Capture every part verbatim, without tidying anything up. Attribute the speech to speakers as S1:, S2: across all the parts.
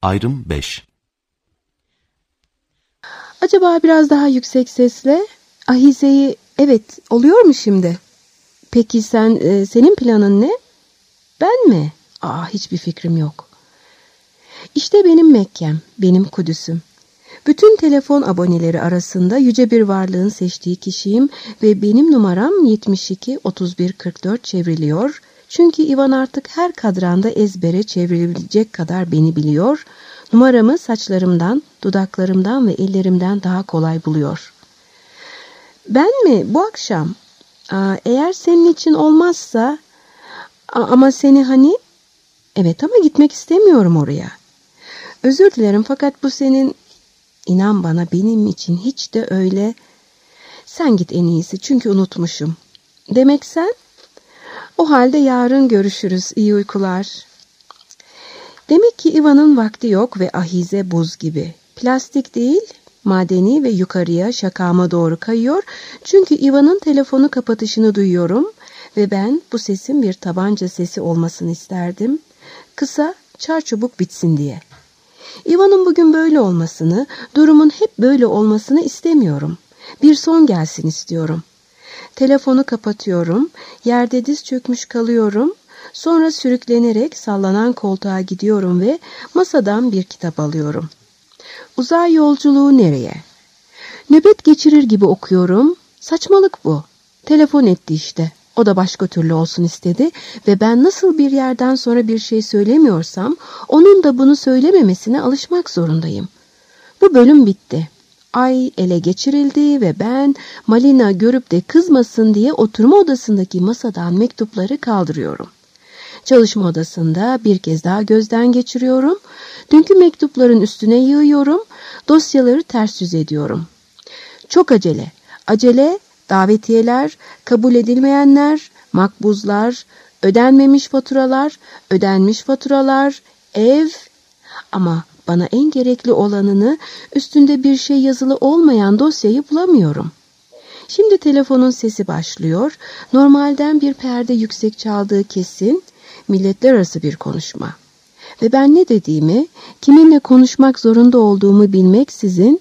S1: Ayrım beş.
S2: Acaba biraz daha yüksek sesle Ahize'yi evet oluyor mu şimdi? Peki sen e, senin planın ne? Ben mi? Aa, hiçbir fikrim yok. İşte benim Mekke'm, benim Kudüs'üm. Bütün telefon aboneleri arasında yüce bir varlığın seçtiği kişiyim ve benim numaram yetmiş iki otuz bir kırk dört çevriliyor. Çünkü Ivan artık her kadranda ezbere çevrilebilecek kadar beni biliyor. Numaramı saçlarımdan, dudaklarımdan ve ellerimden daha kolay buluyor. Ben mi? Bu akşam? Aa, eğer senin için olmazsa... Aa, ama seni hani... Evet ama gitmek istemiyorum oraya. Özür dilerim fakat bu senin... İnan bana benim için hiç de öyle... Sen git en iyisi çünkü unutmuşum. Demek sen? O halde yarın görüşürüz. İyi uykular. Demek ki Ivan'ın vakti yok ve Ahize buz gibi. Plastik değil, madeni ve yukarıya şakama doğru kayıyor. Çünkü Ivan'ın telefonu kapatışını duyuyorum ve ben bu sesin bir tabanca sesi olmasını isterdim. Kısa, çarçabuk bitsin diye. Ivan'ın bugün böyle olmasını, durumun hep böyle olmasını istemiyorum. Bir son gelsin istiyorum. Telefonu kapatıyorum, yerde diz çökmüş kalıyorum. Sonra sürüklenerek sallanan koltuğa gidiyorum ve masadan bir kitap alıyorum. Uzay yolculuğu nereye? Nöbet geçirir gibi okuyorum. Saçmalık bu. Telefon etti işte. O da başka türlü olsun istedi ve ben nasıl bir yerden sonra bir şey söylemiyorsam onun da bunu söylememesine alışmak zorundayım. Bu bölüm bitti. Ay ele geçirildi ve ben Malina görüp de kızmasın diye oturma odasındaki masadan mektupları kaldırıyorum. Çalışma odasında bir kez daha gözden geçiriyorum. Dünkü mektupların üstüne yığıyorum. Dosyaları ters yüz ediyorum. Çok acele. Acele, davetiyeler, kabul edilmeyenler, makbuzlar, ödenmemiş faturalar, ödenmiş faturalar, ev. Ama bana en gerekli olanını, üstünde bir şey yazılı olmayan dosyayı bulamıyorum. Şimdi telefonun sesi başlıyor. Normalden bir perde yüksek çaldığı kesin. Milletler arası bir konuşma. Ve ben ne dediğimi, kiminle konuşmak zorunda olduğumu bilmeksizin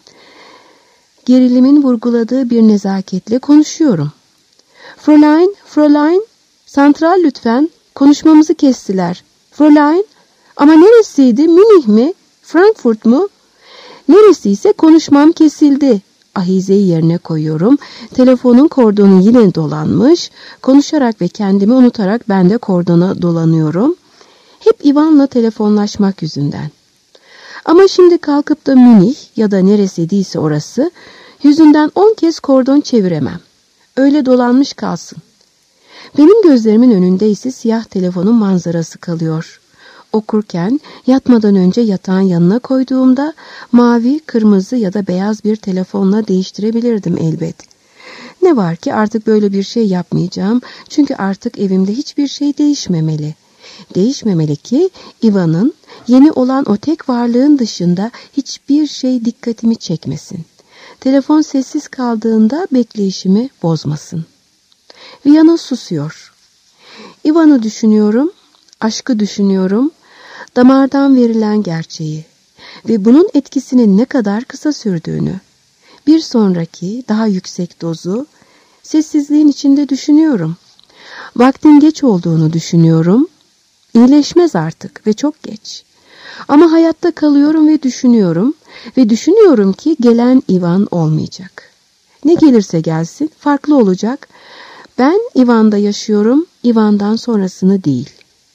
S2: gerilimin vurguladığı bir nezaketle konuşuyorum. Fräulein, Fräulein, santral lütfen, konuşmamızı kestiler. Fräulein, ama neresiydi, Münih mi, Frankfurt mu? Neresiyse konuşmam kesildi. Ahize'yi yerine koyuyorum. Telefonun kordonu yine dolanmış. Konuşarak ve kendimi unutarak ben de kordona dolanıyorum. Hep Ivan'la telefonlaşmak yüzünden. Ama şimdi kalkıp da Münih ya da neresidiyse orası yüzünden on kez kordon çeviremem. Öyle dolanmış kalsın. Benim gözlerimin önünde ise siyah telefonun manzarası kalıyor. Okurken yatmadan önce yatağın yanına koyduğumda mavi, kırmızı ya da beyaz bir telefonla değiştirebilirdim elbet. Ne var ki artık böyle bir şey yapmayacağım çünkü artık evimde hiçbir şey değişmemeli. Değişmemeli ki Ivan'ın yeni olan o tek varlığın dışında hiçbir şey dikkatimi çekmesin. Telefon sessiz kaldığında bekleyişimi bozmasın. Viyana susuyor. Ivan'ı düşünüyorum, aşkı düşünüyorum, damardan verilen gerçeği ve bunun etkisinin ne kadar kısa sürdüğünü, bir sonraki daha yüksek dozu sessizliğin içinde düşünüyorum. Vaktin geç olduğunu düşünüyorum. İyileşmez artık ve çok geç. Ama hayatta kalıyorum ve düşünüyorum ve düşünüyorum ki gelen Ivan olmayacak. Ne gelirse gelsin farklı olacak. Ben Ivan'da yaşıyorum, Ivan'dan sonrasını değil.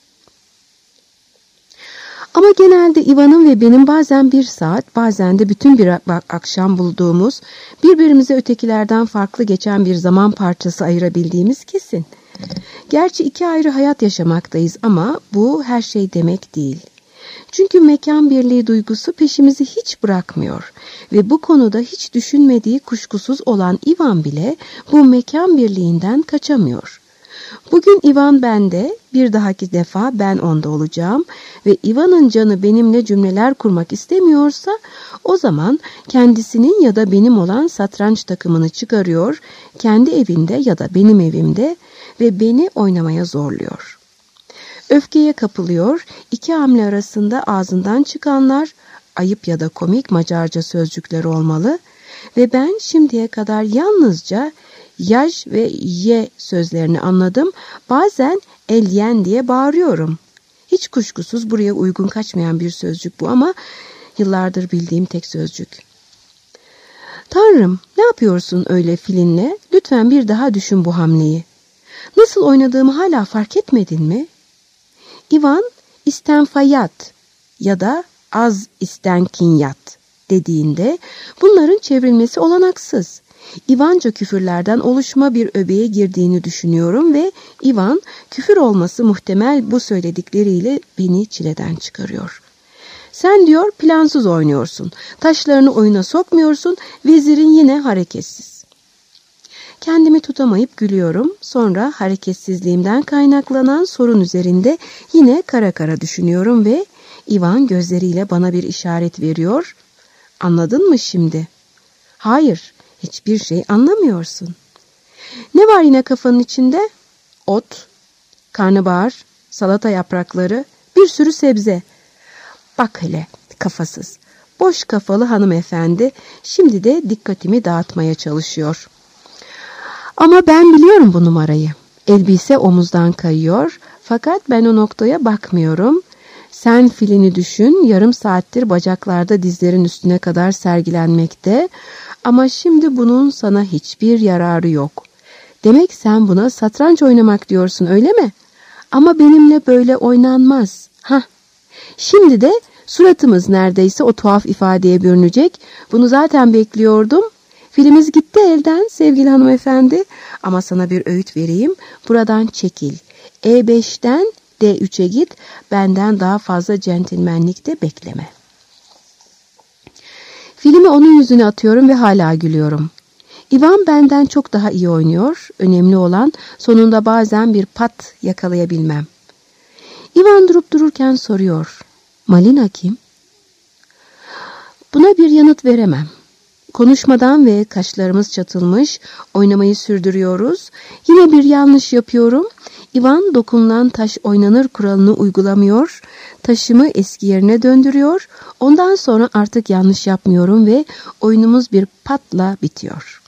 S2: Ama genelde Ivan'ın ve benim bazen bir saat, bazen de bütün bir akşam bulduğumuz, birbirimize ötekilerden farklı geçen bir zaman parçası ayırabildiğimiz kesin. Gerçi iki ayrı hayat yaşamaktayız ama bu her şey demek değil. Çünkü mekan birliği duygusu peşimizi hiç bırakmıyor ve bu konuda hiç düşünmediği kuşkusuz olan Ivan bile bu mekan birliğinden kaçamıyor. Bugün Ivan bende, bir dahaki defa ben onda olacağım ve Ivan'ın canı benimle cümleler kurmak istemiyorsa o zaman kendisinin ya da benim olan satranç takımını çıkarıyor, kendi evinde ya da benim evimde ve beni oynamaya zorluyor. Öfkeye kapılıyor, iki hamle arasında ağzından çıkanlar ayıp ya da komik Macarca sözcükler olmalı ve ben şimdiye kadar yalnızca yaj ve ye sözlerini anladım. Bazen elyen diye bağırıyorum. Hiç kuşkusuz buraya uygun kaçmayan bir sözcük bu ama yıllardır bildiğim tek sözcük. Tanrım, ne yapıyorsun öyle filinle? Lütfen bir daha düşün bu hamleyi. Nasıl oynadığımı hala fark etmedin mi? İvan istenfayat ya da az istenkinyat dediğinde bunların çevrilmesi olanaksız. İvanca küfürlerden oluşma bir öbeğe girdiğini düşünüyorum ve İvan küfür olması muhtemel bu söyledikleriyle beni çileden çıkarıyor. Sen diyor plansız oynuyorsun, taşlarını oyuna sokmuyorsun, vezirin yine hareketsiz. Kendimi tutamayıp gülüyorum, sonra hareketsizliğimden kaynaklanan sorun üzerinde yine kara kara düşünüyorum ve İvan gözleriyle bana bir işaret veriyor. Anladın mı şimdi? Hayır, hiçbir şey anlamıyorsun. Ne var yine kafanın içinde? Ot, karnabahar, salata yaprakları, bir sürü sebze. Bak hele, kafasız, boş kafalı hanımefendi şimdi de dikkatimi dağıtmaya çalışıyor. Ama ben biliyorum bu numarayı. Elbise omuzdan kayıyor fakat ben o noktaya bakmıyorum. Sen filini düşün, yarım saattir bacaklarda dizlerin üstüne kadar sergilenmekte ama şimdi bunun sana hiçbir yararı yok. Demek sen buna satranç oynamak diyorsun, öyle mi? Ama benimle böyle oynanmaz. Hah. Şimdi de suratımız neredeyse o tuhaf ifadeye bürünecek. Bunu zaten bekliyordum. Filimiz gitti elden sevgili hanımefendi. Ama sana bir öğüt vereyim. Buradan çekil. E beşten D üçe git. Benden daha fazla centilmenlik de bekleme. Filmi onun yüzüne atıyorum ve hala gülüyorum. İvan benden çok daha iyi oynuyor. Önemli olan sonunda bazen bir pat yakalayabilmem. İvan durup dururken soruyor. Malina kim? Buna bir yanıt veremem. Konuşmadan ve kaşlarımız çatılmış, oynamayı sürdürüyoruz. Yine bir yanlış yapıyorum. İvan dokunulan taş oynanır kuralını uygulamıyor. Taşımı eski yerine döndürüyor. Ondan sonra artık yanlış yapmıyorum ve oyunumuz bir patla bitiyor.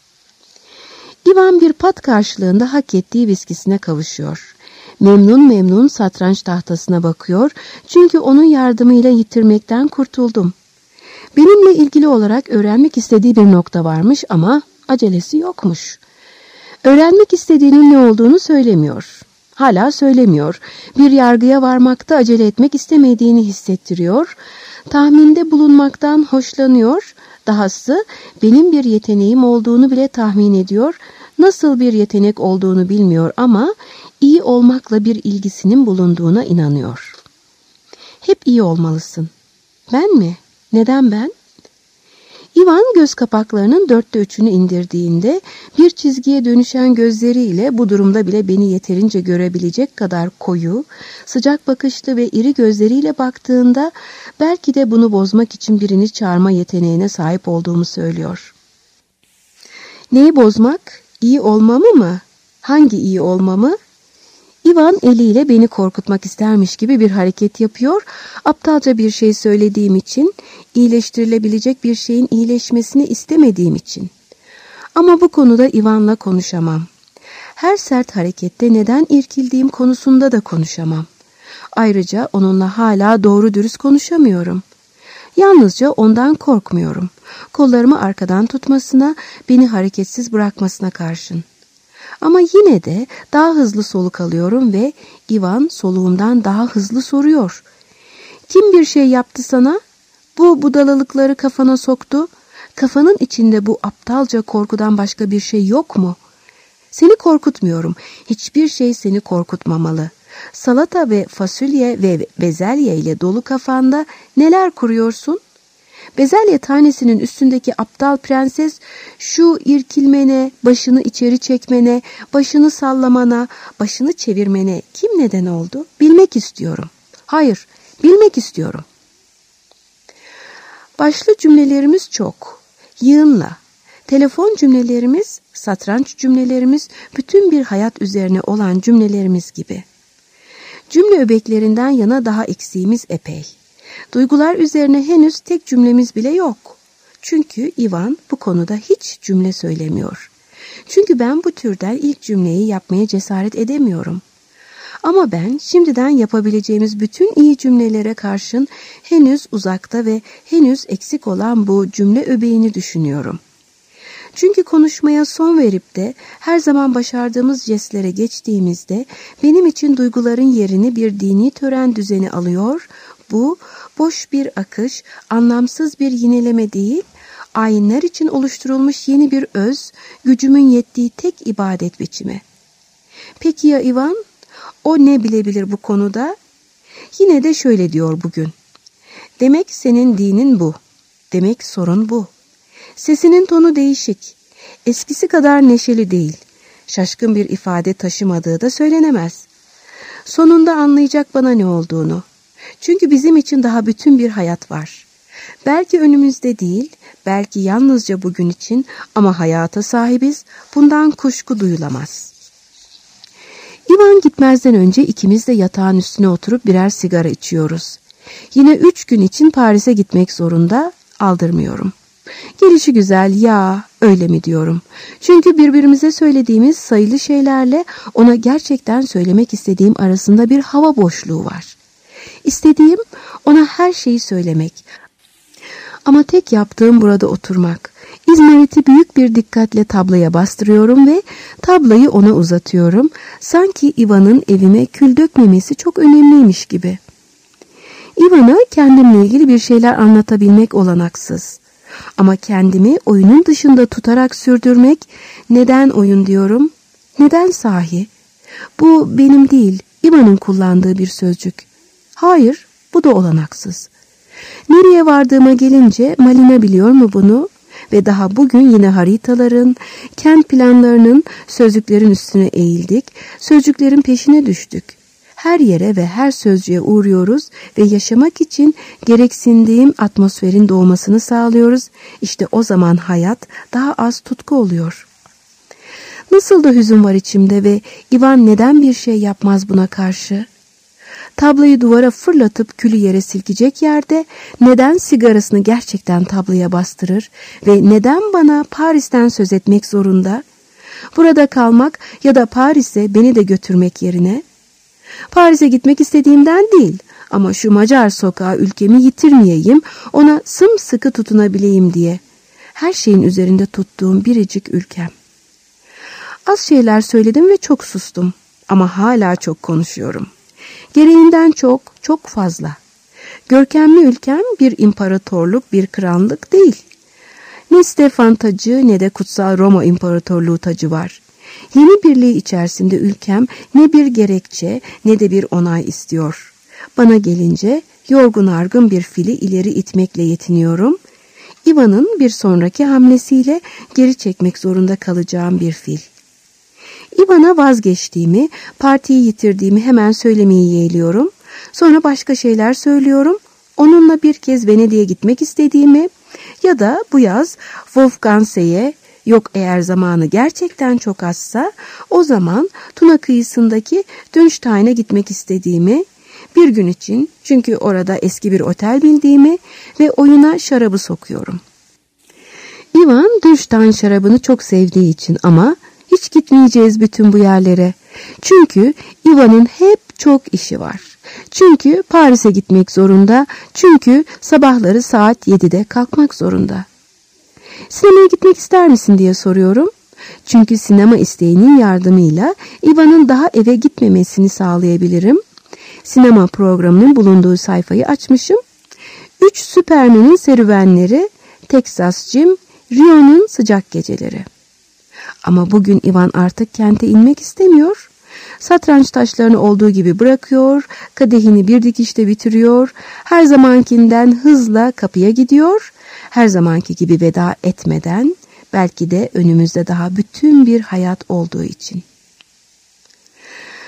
S2: İvan bir pat karşılığında hak ettiği viskisine kavuşuyor. Memnun memnun satranç tahtasına bakıyor. Çünkü onun yardımıyla yitirmekten kurtuldum. Benimle ilgili olarak öğrenmek istediği bir nokta varmış ama acelesi yokmuş. Öğrenmek istediğinin ne olduğunu söylemiyor. Hala söylemiyor. Bir yargıya varmakta acele etmek istemediğini hissettiriyor. Tahminde bulunmaktan hoşlanıyor. Dahası benim bir yeteneğim olduğunu bile tahmin ediyor. Nasıl bir yetenek olduğunu bilmiyor ama iyi olmakla bir ilgisinin bulunduğuna inanıyor. Hep iyi olmalısın. Ben mi? Neden ben? İvan göz kapaklarının dörtte üçünü indirdiğinde bir çizgiye dönüşen gözleriyle bu durumda bile beni yeterince görebilecek kadar koyu, sıcak bakışlı ve iri gözleriyle baktığında belki de bunu bozmak için birini çağırma yeteneğine sahip olduğumu söylüyor. Neyi bozmak? İyi olmamı mı? Hangi iyi olmamı? İvan eliyle beni korkutmak istermiş gibi bir hareket yapıyor. Aptalca bir şey söylediğim için, iyileştirilebilecek bir şeyin iyileşmesini istemediğim için. Ama bu konuda İvan'la konuşamam. Her sert harekette neden irkildiğim konusunda da konuşamam. Ayrıca onunla hala doğru dürüst konuşamıyorum. Yalnızca ondan korkmuyorum. Kollarımı arkadan tutmasına, beni hareketsiz bırakmasına karşın. Ama yine de daha hızlı soluk alıyorum ve İvan soluğumdan daha hızlı soruyor. Kim bir şey yaptı sana? Bu budalalıkları kafana soktu. Kafanın içinde bu aptalca korkudan başka bir şey yok mu? Seni korkutmuyorum. Hiçbir şey seni korkutmamalı. Salata ve fasulye ve bezelye ile dolu kafanda neler kuruyorsun? Bezelye tanesinin üstündeki aptal prenses şu irkilmene, başını içeri çekmene, başını sallamana, başını çevirmene kim neden oldu? Bilmek istiyorum. Hayır, bilmek istiyorum. Başlı cümlelerimiz çok. Yığınla. Telefon cümlelerimiz, satranç cümlelerimiz, bütün bir hayat üzerine olan cümlelerimiz gibi. Cümle öbeklerinden yana daha eksiğimiz epey. Duygular üzerine henüz tek cümlemiz bile yok. Çünkü Ivan bu konuda hiç cümle söylemiyor. Çünkü ben bu türden ilk cümleyi yapmaya cesaret edemiyorum. Ama ben şimdiden yapabileceğimiz bütün iyi cümlelere karşın henüz uzakta ve henüz eksik olan bu cümle öbeğini düşünüyorum. Çünkü konuşmaya son verip de her zaman başardığımız jestlere geçtiğimizde benim için duyguların yerini bir dini tören düzeni alıyor. Bu boş bir akış, anlamsız bir yineleme değil, ayinler için oluşturulmuş yeni bir öz, gücümün yettiği tek ibadet biçimi. Peki ya Ivan? O ne bilebilir bu konuda? Yine de şöyle diyor bugün. Demek senin dinin bu. Demek sorun bu. Sesinin tonu değişik. Eskisi kadar neşeli değil. Şaşkın bir ifade taşımadığı da söylenemez. Sonunda anlayacak bana ne olduğunu. Çünkü bizim için daha bütün bir hayat var. Belki önümüzde değil, belki yalnızca bugün için ama hayata sahibiz. Bundan kuşku duyulamaz. Ivan gitmezden önce ikimiz de yatağın üstüne oturup birer sigara içiyoruz. Yine üç gün için Paris'e gitmek zorunda, aldırmıyorum. Gelişi güzel ya, öyle mi diyorum. Çünkü birbirimize söylediğimiz sayılı şeylerle ona gerçekten söylemek istediğim arasında bir hava boşluğu var. İstediğim ona her şeyi söylemek. Ama tek yaptığım burada oturmak. İzmariti büyük bir dikkatle tabloya bastırıyorum ve tablayı ona uzatıyorum. Sanki Ivan'ın evime kül dökmemesi çok önemliymiş gibi. Ivan'a kendimle ilgili bir şeyler anlatabilmek olanaksız. Ama kendimi oyunun dışında tutarak sürdürmek, neden oyun diyorum? Neden sahi? Bu benim değil, Ivan'ın kullandığı bir sözcük. Hayır, bu da olanaksız. Nereye vardığıma gelince Malina biliyor mu bunu? Ve daha bugün yine haritaların, kent planlarının, sözcüklerin üstüne eğildik, sözcüklerin peşine düştük. Her yere ve her sözcüğe uğruyoruz ve yaşamak için gereksindiğim atmosferin doğmasını sağlıyoruz. İşte o zaman hayat daha az tutku oluyor. Nasıl da hüzün var içimde ve Ivan neden bir şey yapmaz buna karşı? Tablayı duvara fırlatıp külü yere silkecek yerde neden sigarasını gerçekten tabloya bastırır ve neden bana Paris'ten söz etmek zorunda? Burada kalmak ya da Paris'e beni de götürmek yerine? Paris'e gitmek istediğimden değil ama şu Macar sokağı ülkemi yitirmeyeyim, ona sımsıkı tutunabileyim diye. Her şeyin üzerinde tuttuğum biricik ülkem. Az şeyler söyledim ve çok sustum ama hala çok konuşuyorum. Gereğinden çok, çok fazla. Görkemli ülkem bir imparatorluk, bir krallık değil. Ne Stefan tacı ne de kutsal Roma İmparatorluğu tacı var. Yeni birliği içerisinde ülkem ne bir gerekçe ne de bir onay istiyor. Bana gelince yorgun argın bir fili ileri itmekle yetiniyorum. Ivan'ın bir sonraki hamlesiyle geri çekmek zorunda kalacağım bir fil. Ivan'a vazgeçtiğimi, partiyi yitirdiğimi hemen söylemeyi yeğliyorum. Sonra başka şeyler söylüyorum. Onunla bir kez Venedik'e gitmek istediğimi ya da bu yaz Wolfganse'ye, yok eğer zamanı gerçekten çok azsa o zaman Tuna kıyısındaki Dünstein'e gitmek istediğimi, bir gün için çünkü orada eski bir otel bildiğimi ve oyuna şarabı sokuyorum. Ivan Dünstein şarabını çok sevdiği için ama hiç gitmeyeceğiz bütün bu yerlere. Çünkü Ivan'ın hep çok işi var. Çünkü Paris'e gitmek zorunda. Çünkü sabahları saat yedide kalkmak zorunda. Sinemaya gitmek ister misin diye soruyorum. Çünkü sinema isteğinin yardımıyla Ivan'ın daha eve gitmemesini sağlayabilirim. Sinema programının bulunduğu sayfayı açmışım. Üç Süpermen'in serüvenleri, Texas Jim, Rio'nun sıcak geceleri. Ama bugün Ivan artık kente inmek istemiyor. Satranç taşlarını olduğu gibi bırakıyor, kadehini bir dikişte bitiriyor, her zamankinden hızla kapıya gidiyor, her zamanki gibi veda etmeden, belki de önümüzde daha bütün bir hayat olduğu için.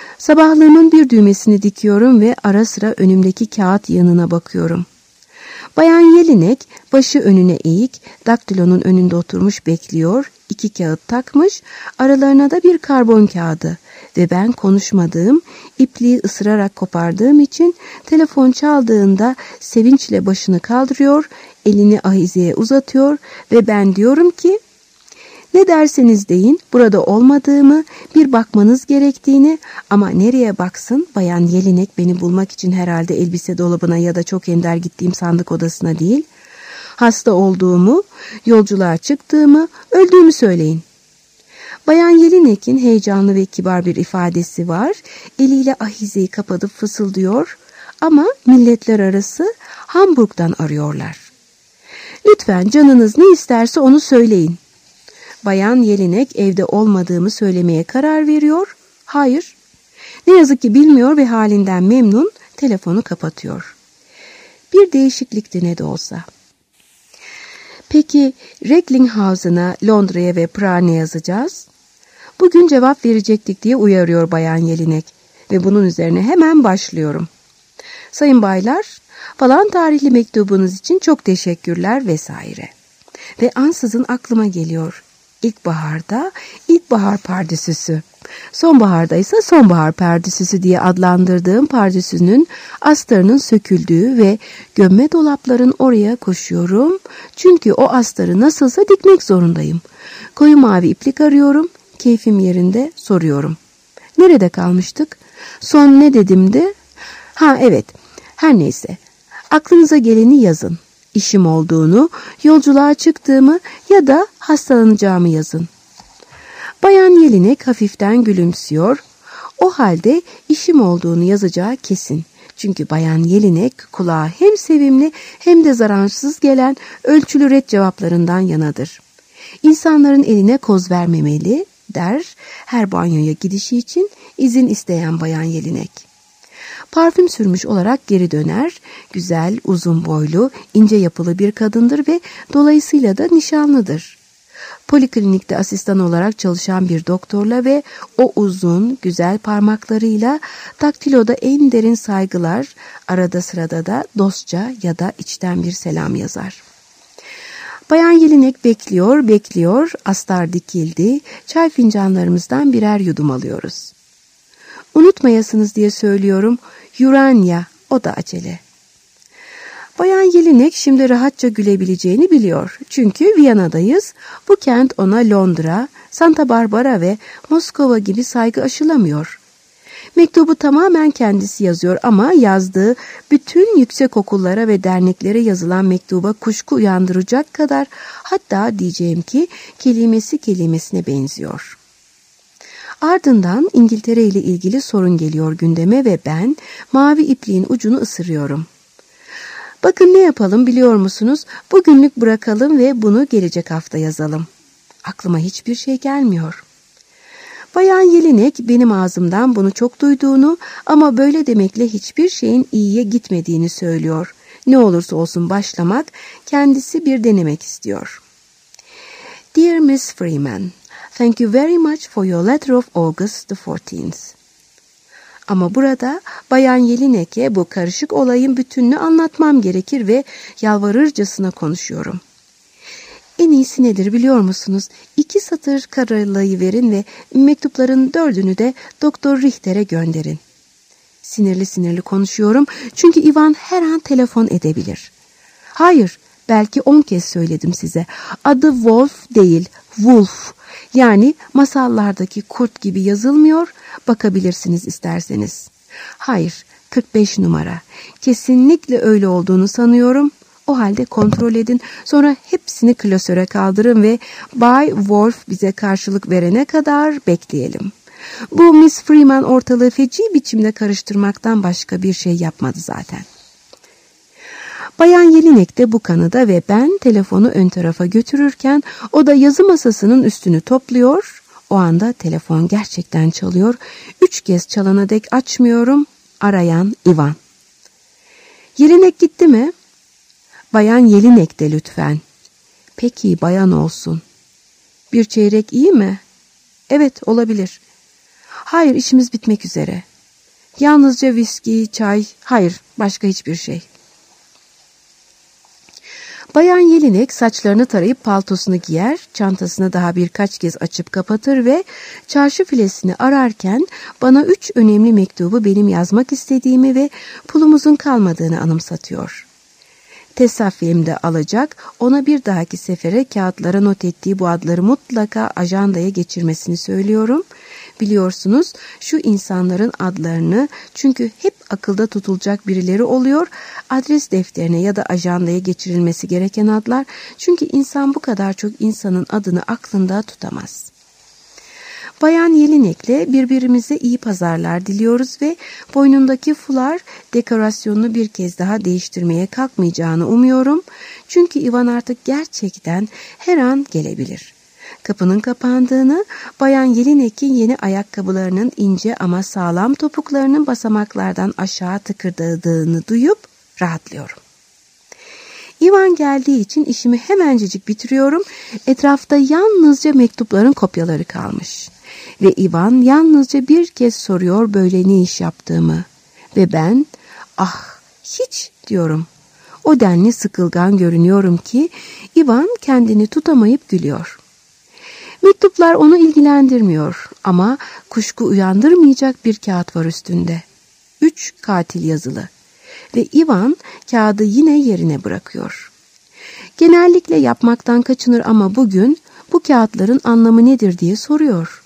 S2: Sabahlığımın bir düğmesini dikiyorum ve ara sıra önümdeki kağıt yanına bakıyorum. Bayan Jelinek başı önüne eğik, daktilonun önünde oturmuş bekliyor, iki kağıt takmış, aralarına da bir karbon kağıdı ve ben konuşmadığım, ipliği ısırarak kopardığım için telefon çaldığında sevinçle başını kaldırıyor, elini ahizeye uzatıyor ve ben diyorum ki, ne derseniz deyin, burada olmadığımı, bir bakmanız gerektiğini, ama nereye baksın, Bayan Jelinek beni bulmak için herhalde elbise dolabına ya da çok ender gittiğim sandık odasına değil, hasta olduğumu, yolculuğa çıktığımı, öldüğümü söyleyin. Bayan Jelinek'in heyecanlı ve kibar bir ifadesi var, eliyle ahizeyi kapatıp fısıldıyor, ama milletler arası Hamburg'dan arıyorlar. Lütfen canınız ne isterse onu söyleyin. Bayan Jelinek evde olmadığımı söylemeye karar veriyor. Hayır. Ne yazık ki bilmiyor ve halinden memnun telefonu kapatıyor. Bir değişiklikti ne de olsa. Peki Recklinghausen'a, Londra'ya ve Prag'a ne yazacağız? Bugün cevap verecektik diye uyarıyor Bayan Jelinek ve bunun üzerine hemen başlıyorum. Sayın baylar, falan tarihli mektubunuz için çok teşekkürler vesaire. Ve ansızın aklıma geliyor. İlkbaharda ilkbahar pardesüsü, sonbaharda ise sonbahar pardesüsü diye adlandırdığım pardesünün astarının söküldüğü ve gömme dolapların oraya koşuyorum. Çünkü o astarı nasılsa dikmek zorundayım. Koyu mavi iplik arıyorum, keyfim yerinde soruyorum. Nerede kalmıştık? Son ne dedimdi? Ha evet, her neyse. Aklınıza geleni yazın. İşim olduğunu, yolculuğa çıktığımı ya da hastalanacağımı yazın. Bayan Jelinek hafiften gülümsüyor. O halde işim olduğunu yazacağı kesin. Çünkü Bayan Jelinek kulağa hem sevimli hem de zararsız gelen ölçülü ret cevaplarından yanadır. İnsanların eline koz vermemeli der, her banyoya gidişi için izin isteyen Bayan Jelinek. Parfüm sürmüş olarak geri döner, güzel, uzun boylu, ince yapılı bir kadındır ve dolayısıyla da nişanlıdır. Poliklinikte asistan olarak çalışan bir doktorla ve o uzun, güzel parmaklarıyla daktiloda en derin saygılar, arada sırada da dostça ya da içten bir selam yazar. Bayan Jelinek bekliyor, bekliyor, astar dikildi, çay fincanlarımızdan birer yudum alıyoruz. Unutmayasınız diye söylüyorum, Urania, o da acele. Bayan Jelinek şimdi rahatça gülebileceğini biliyor. Çünkü Viyana'dayız. Bu kent ona Londra, Santa Barbara ve Moskova gibi saygı aşılamıyor. Mektubu tamamen kendisi yazıyor ama yazdığı bütün yüksek okullara ve derneklere yazılan mektuba kuşku uyandıracak kadar, hatta diyeceğim ki kelimesi kelimesine benziyor. Ardından İngiltere ile ilgili sorun geliyor gündeme ve ben mavi ipliğin ucunu ısırıyorum. Bakın ne yapalım biliyor musunuz? Bugünlük bırakalım ve bunu gelecek hafta yazalım. Aklıma hiçbir şey gelmiyor. Bayan Jelinek benim ağzımdan bunu çok duyduğunu ama böyle demekle hiçbir şeyin iyiye gitmediğini söylüyor. Ne olursa olsun başlamak, kendisi bir denemek istiyor. Dear Miss Freeman, thank you very much for your letter of August the fourteenth. Ama burada Bayan Jelinek'e bu karışık olayın bütününü anlatmam gerekir ve yalvarırcasına konuşuyorum. En iyisi nedir biliyor musunuz? İki satır karalayıverin ve mektupların dördünü de Doktor Richter'e gönderin. Sinirli sinirli konuşuyorum çünkü Ivan her an telefon edebilir. Hayır, belki on kez söyledim size. Adı Wolf değil, Wolf. Yani masallardaki kurt gibi yazılmıyor, bakabilirsiniz isterseniz. Hayır, kırk beş numara. Kesinlikle öyle olduğunu sanıyorum. O halde kontrol edin, sonra hepsini klasöre kaldırın ve Bay Wolf bize karşılık verene kadar bekleyelim. Bu Miss Freeman ortalığı feci biçimde karıştırmaktan başka bir şey yapmadı zaten. Bayan Jelinek de bu kanıda ve ben telefonu ön tarafa götürürken o da yazı masasının üstünü topluyor. O anda telefon gerçekten çalıyor. Üç kez çalana dek açmıyorum. Arayan Ivan. Jelinek gitti mi? Bayan Jelinek de lütfen. Peki bayan olsun. Bir çeyrek iyi mi? Evet olabilir. Hayır işimiz bitmek üzere. Yalnızca viski, çay, hayır başka hiçbir şey. Bayan Jelinek saçlarını tarayıp paltosunu giyer, çantasını daha birkaç kez açıp kapatır ve çarşı filesini ararken bana üç önemli mektubu benim yazmak istediğimi ve pulumuzun kalmadığını anımsatıyor. Tesaffilimde alacak, ona bir dahaki sefere kağıtlara not ettiği bu adları mutlaka ajandaya geçirmesini söylüyorum. Biliyorsunuz şu insanların adlarını, çünkü hep akılda tutulacak birileri oluyor, adres defterine ya da ajandaya geçirilmesi gereken adlar, çünkü insan bu kadar çok insanın adını aklında tutamaz. Bayan Jelinek'le birbirimize iyi pazarlar diliyoruz ve boynundaki fular dekorasyonunu bir kez daha değiştirmeye kalkmayacağını umuyorum. Çünkü Ivan artık gerçekten her an gelebilir. Kapının kapandığını, Bayan Jelinek'in yeni ayakkabılarının ince ama sağlam topuklarının basamaklardan aşağı tıkırdadığını duyup rahatlıyorum. Ivan geldiği için işimi hemencecik bitiriyorum. Etrafta yalnızca mektupların kopyaları kalmış. Ve Ivan yalnızca bir kez soruyor böyle ne iş yaptığımı. Ve ben, ah hiç diyorum. O denli sıkılgan görünüyorum ki Ivan kendini tutamayıp gülüyor. Mektuplar onu ilgilendirmiyor ama kuşku uyandırmayacak bir kağıt var üstünde. Üç katil yazılı. Ve Ivan kağıdı yine yerine bırakıyor. Genellikle yapmaktan kaçınır ama bugün bu kağıtların anlamı nedir diye soruyor.